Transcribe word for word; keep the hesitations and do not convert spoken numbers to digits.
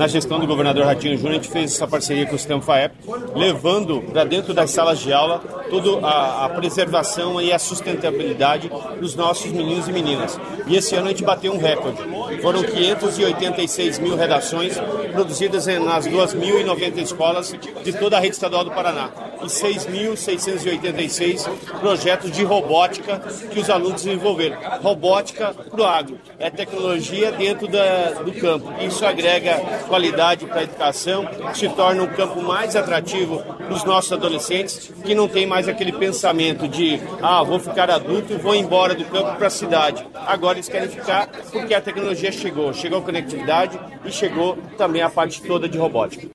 na gestão do governador Ratinho Júnior, a gente fez essa parceria com o Sistema FAEP, levando para dentro das salas de aula toda a, a preservação e a sustentabilidade dos nossos meninos e meninas. E esse ano a gente bateu um recorde. Foram quinhentas e oitenta e seis mil redações produzidas nas duas mil e noventa escolas de toda a rede estadual do Paraná. E seis mil seiscentos e oitenta e seis projetos de robótica que os alunos desenvolveram. Robótica para o agro. É tecnologia dentro da, do campo. Isso agrega qualidade para a educação, se torna um campo mais atrativo para os nossos adolescentes, que não tem mais aquele pensamento de ah, vou ficar adulto e vou embora do campo para a cidade. Agora eles querem ficar porque a tecnologia chegou. Chegou a conectividade e chegou também a parte toda de robótica.